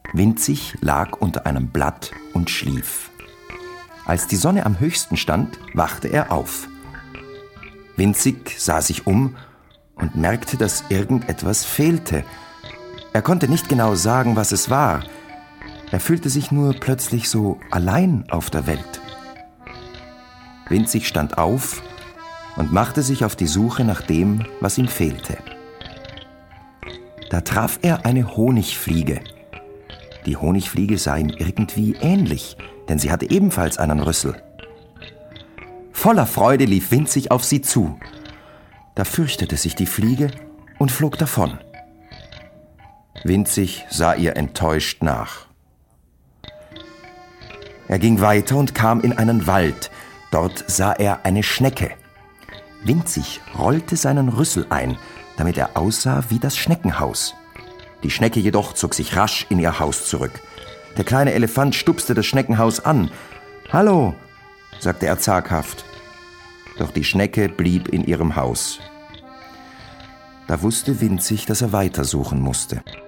Winzig lag unter einem Blatt und schlief. Als die Sonne am höchsten stand, wachte er auf. Winzig sah sich um und merkte, dass irgendetwas fehlte. Er konnte nicht genau sagen, was es war. Er fühlte sich nur plötzlich so allein auf der Welt. Winzig stand auf und machte sich auf die Suche nach dem, was ihm fehlte. Da traf er eine Honigfliege. Die Honigfliege sah ihm irgendwie ähnlich, denn sie hatte ebenfalls einen Rüssel. Voller Freude lief Winzig auf sie zu. Da fürchtete sich die Fliege und flog davon. Winzig sah ihr enttäuscht nach. Er ging weiter und kam in einen Wald. Dort sah er eine Schnecke. Winzig rollte seinen Rüssel ein, damit er aussah wie das Schneckenhaus. Die Schnecke jedoch zog sich rasch in ihr Haus zurück. Der kleine Elefant stupste das Schneckenhaus an. »Hallo«, sagte er zaghaft. Doch die Schnecke blieb in ihrem Haus. Da wusste Winzig, dass er weitersuchen musste.